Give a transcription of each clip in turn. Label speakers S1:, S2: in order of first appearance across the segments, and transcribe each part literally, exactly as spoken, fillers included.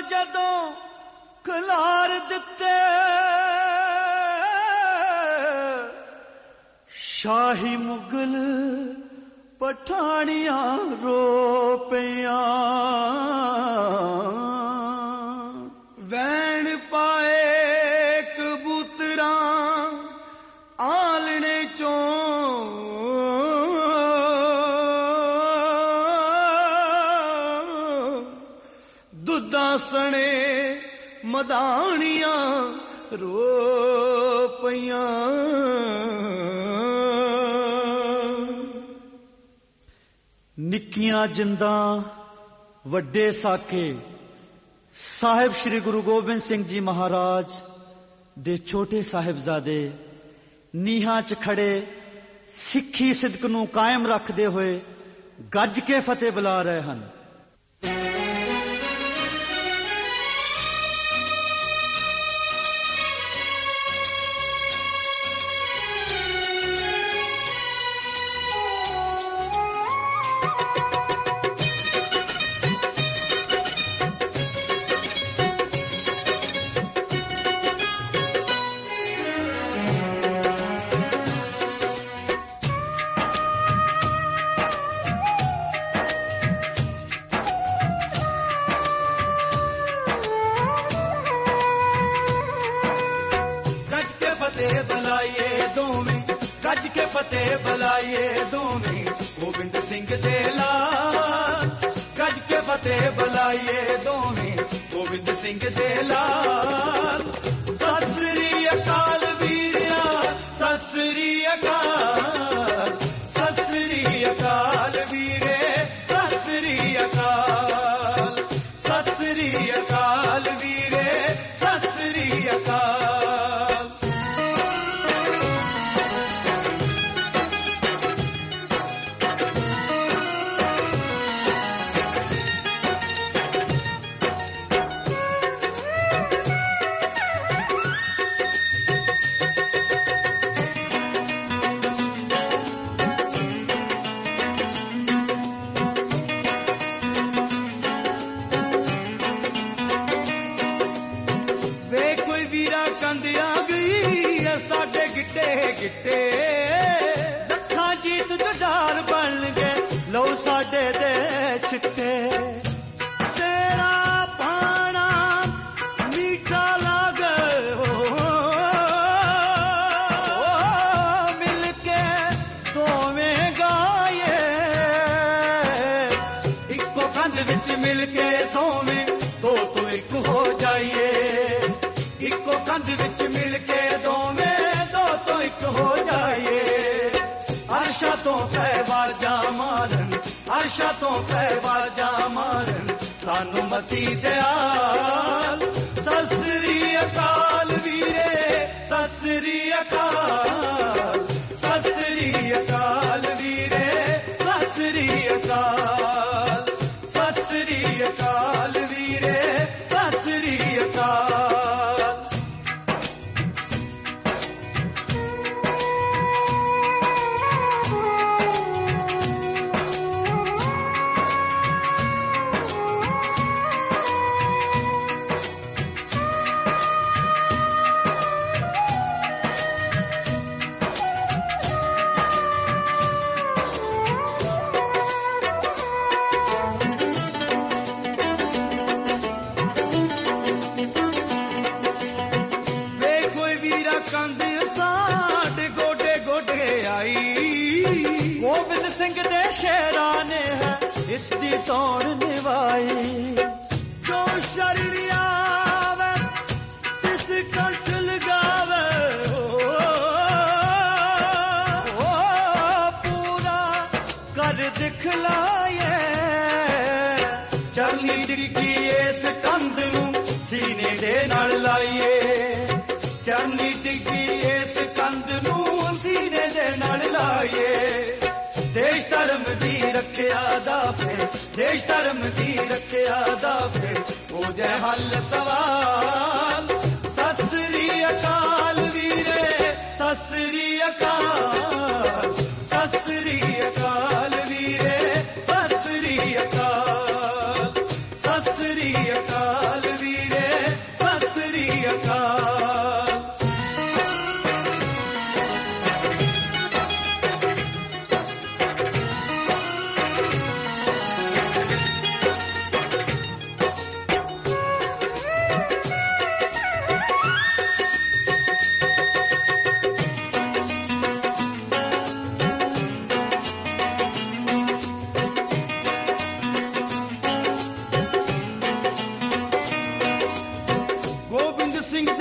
S1: ਜਦੋਂ ਖਿਲਾਰ ਦਿੱਤੇ ਸ਼ਾਹੀ ਮੁਗਲ ਪਠਾਣੀਆਂ ਰੋ ਪਈਆਂ ਵੈਣ ਪਾਏ ਕਬੂਤਰਾਂ ਆਲਣੇ ਚੋਂ ਦੁੱਧਾਂ ਸਣੇ ਮਦਾਣੀਆਂ ਰੋ ਪਈਆਂ ਨਿੱਕੀਆਂ ਜਿੰਦਾਂ ਵੱਡੇ ਸਾਕੇ ਸਾਹਿਬ ਸ਼੍ਰੀ ਗੁਰੂ ਗੋਬਿੰਦ ਸਿੰਘ ਜੀ ਮਹਾਰਾਜ ਦੇ ਛੋਟੇ ਸਾਹਿਬਜ਼ਾਦੇ ਨੀਹਾਂ 'ਚ ਖੜੇ ਸਿੱਖੀ ਸਿਦਕ ਨੂੰ ਕਾਇਮ ਰੱਖਦੇ ਹੋਏ ਗੱਜ ਕੇ ਫਤਿਹ ਬੁਲਾ ਰਹੇ ਹਨ।
S2: ਫਤਿਹ ਬੁਲਾਈਏ ਦੋਵੇਂ ਗੋਬਿੰਦ ਸਿੰਘ ਦੇ ਲਾਲ ਗੱਜ ਕੇ ਫਤਿਹ ਬੁਲਾਈਏ ਦੋਵੇਂ ਗੋਬਿੰਦ ਸਿੰਘ ਦੇ ਲਾਲ ਸਤਿ ਸ੍ਰੀ ਅਕਾਲ ਵੀਰਿਆ ਸਤਿ ਸ੍ਰੀ ਅਕਾਲ ਸਤਿ ਸ੍ਰੀ ਅਕਾਲ ਵੀਰੇ ਸਤਿ ਸ੍ਰੀ ਅਕਾਲ ਸਤਿ ਸ੍ਰੀ ਅਕਾਲ ਵੀਰੇ ਸਤਿ ਸ੍ਰੀ ਅਕਾਲ ਗਿੱਟੇ ਲੱਖਾਂ ਜੀਤ ਜੁਝਾਰ ਬਣ ਗਏ ਲਓ ਸਾਡੇ ਦੇ ਛਿੱਟੇ ਤੇਰਾ ਪਾਣਾ ਮੀਠਾ ਲਾਗੇ ਮਿਲ ਕੇ ਦੋਵੇਂ ਗਾਏ ਇੱਕੋ ਕੰਧ ਵਿੱਚ ਮਿਲ ਕੇ ਦੋਵੇਂ ਦੋ ਤੋਂ ਇੱਕ ਹੋ ਜਾਈਏ ਇੱਕੋ ਕੰਧ ਵਿੱਚ ਮਿਲ ਕੇ ਦੋਵੇਂ ਇੱਕ ਹੋ ਜਾਈਏ ਅਰਸ਼ਾਂ ਤੋਂ ਪੈ ਵਾਜਾਂ ਮਾਰਨ ਅਰਸ਼ਾਂ ਤੋਂ ਪੈ ਵਾਜਾਂ ਮਾਰਨ ਸਾਨੂੰ ਮਤੀ ਦਿਆਲ ਸਤਿ ਸ੍ਰੀ ਅਕਾਲ ਵੀਰੇ ਸਤਿ ਸ੍ਰੀ ਅਕਾਲ ਸਤਿ ਸ੍ਰੀ ਅਕਾਲ ਵੀਰੇ ਸਤਿ ਸ੍ਰੀ ਅਕਾਲ ਸਤਿ ਸ੍ਰੀ ਅਕਾਲ ਵੀਰੇ ਸਤਿ ਸ੍ਰੀ ਅਕਾਲ ਗੋਬਿੰਦ ਸਿੰਘ ਦੇ ਸ਼ੇਰਾਂ ਨੇ ਹੈ ਇਸ ਦੀ ਤੋੜ ਨਿਭਾਈ ਜੋ ਸ਼ਰਨ ਆਵੇ ਇਸ ਕੰਠ ਲਗਾਵੇ ਓ ਪੂਰਾ ਕਰ ਦਿਖਲਾਏ ਚਰਨੀ ਡਿੱਗੀ ਇਸ ਕੰਧ ਨੂੰ ਸੀਨੇ ਦੇ ਨਾਲ ਲਾਈਏ ਚਰਨੀ ਡਿੱਗੀ ਇਸ ਕੰਧ ਨੂੰ ਸੀਨੇ ਦੇ ਨਾਲ ਲਾਈਏ ਦੇਸ਼ ਧਰਮ ਦੀ ਰੱਖਿਆ ਦਾ ਫੇ ਦੇਸ਼ ਧਰਮ ਦੀ ਰੱਖਿਆ ਦਾ ਫੇ ਹੋ ਜਾਏ ਹੱਲ ਸਵਾਲ ਸਤਿ ਸ੍ਰੀ ਅਕਾਲ ਵੀਰੇ ਸਤਿ ਸ੍ਰੀ ਅਕਾਲ ਸਤਿ ਸ੍ਰੀ ਅਕਾਲ ਵੀਰੇ ਸਤਿ ਸ੍ਰੀ ਅਕਾਲ ਸਤਿ ਸ੍ਰੀ ਅਕਾਲ ਵੀਰੇ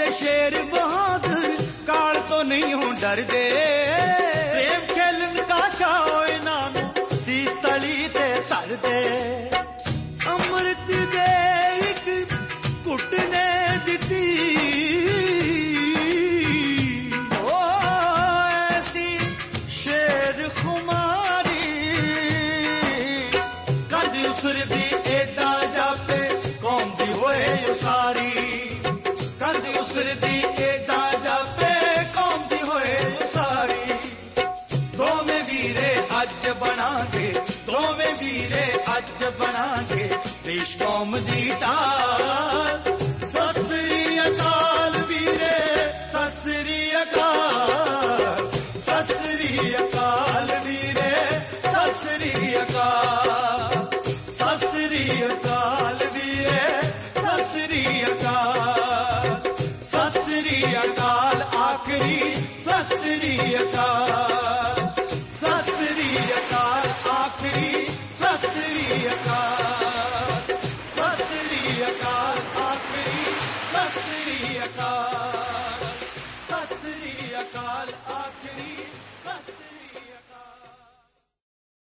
S2: शेर बहादुर काल तो नहीं हूं डर दे
S1: प्रेम खेलन का चाओ इनाम सीस तली ते धर दे
S2: अमृत दे एक घुट ने दिती
S1: ओ ऐसी शेर खुमारी
S2: कद उसरदी एदा जापे कौम दी होए उसारी कद उसरदी एदा जापे कौम दी होए उसारी दोवें वीरे अज बना के दोवें वीरे अज बना के देश कौम दी तार